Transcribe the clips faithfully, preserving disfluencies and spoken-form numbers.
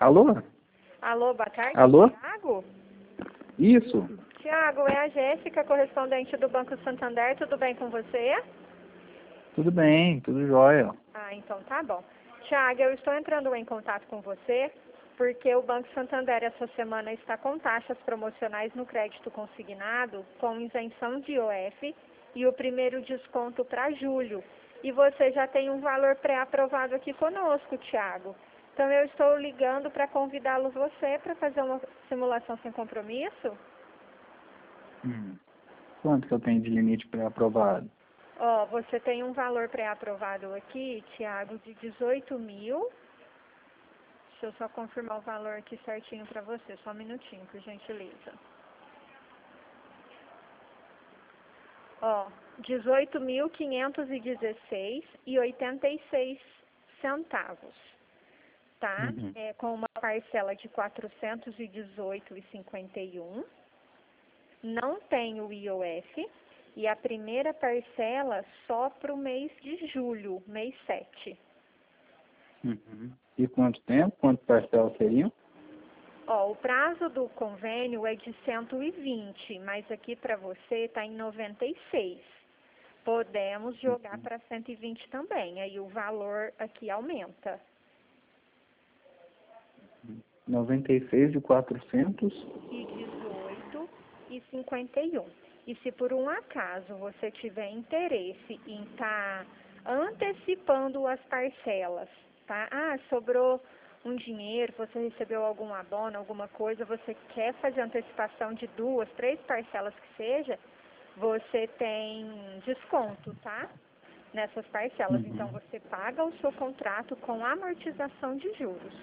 Alô? Alô, boa tarde, Alô? Tiago? Isso. Tiago, é a Jéssica, correspondente do Banco Santander. Tudo bem com você? Tudo bem, tudo jóia. Ah, então tá bom. Tiago, eu estou entrando em contato com você porque o Banco Santander essa semana está com taxas promocionais no crédito consignado com isenção de I O F e o primeiro desconto para julho. E você já tem um valor pré-aprovado aqui conosco, Tiago. Então eu estou ligando para convidá-lo você para fazer uma simulação sem compromisso. Hum. Quanto que eu tenho de limite pré-aprovado? Ó, você tem um valor pré-aprovado aqui, Tiago, de dezoito mil. Deixa eu só confirmar o valor aqui certinho para você, só um minutinho, por gentileza. Ó, dezoito mil quinhentos e dezesseis e oitenta e seis centavos, tá? Uhum. É, com uma parcela de quatrocentos e dezoito e cinquenta e um. Não tem o I O F e a primeira parcela só para o mês de julho, mês sete. Uhum. E quanto tempo? Quantas parcelas seriam? Ó, o prazo do convênio é de cento e vinte, mas aqui para você está em noventa e seis. Podemos jogar para cento e vinte também, aí o valor aqui aumenta. noventa e seis de quatrocentos. E dezoito e cinquenta e um. E se por um acaso você tiver interesse em estar antecipando as parcelas, tá? Ah, sobrou um dinheiro, você recebeu algum abono, alguma coisa, você quer fazer antecipação de duas, três parcelas que seja, você tem desconto, tá? Nessas parcelas. Então Uhum. você paga o seu contrato com amortização de juros.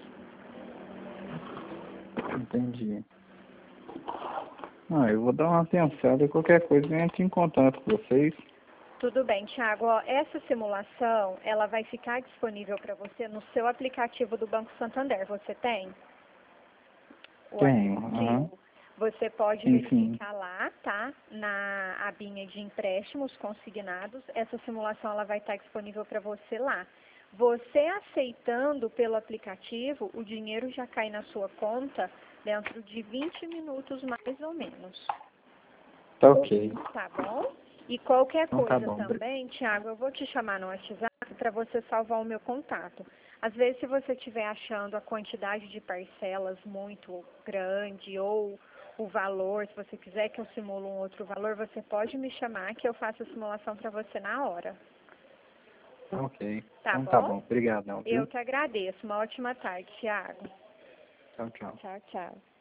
Entendi. Ah, eu vou dar uma pensada, qualquer coisa eu entro em contato com vocês. Tudo bem, Thiago. Ó, essa simulação, ela vai ficar disponível para você no seu aplicativo do Banco Santander. Você tem? O Tenho, aham. aplicativo. Você pode Sim, sim. verificar lá, tá? Na abinha de empréstimos consignados. Essa simulação, ela vai estar disponível para você lá. Você aceitando pelo aplicativo, o dinheiro já cai na sua conta dentro de vinte minutos, mais ou menos. Tá ok. Tá bom? E qualquer Então tá coisa bom. também, Thiago, eu vou te chamar no WhatsApp para você salvar o meu contato. Às vezes, se você estiver achando a quantidade de parcelas muito grande ou o valor, se você quiser que eu simule um outro valor, você pode me chamar que eu faço a simulação para você na hora. Tá ok. Tá Então tá bom? bom. Obrigadão, Eu viu? que agradeço. Uma ótima tarde, Thiago. Tchau, tchau. Tchau, tchau.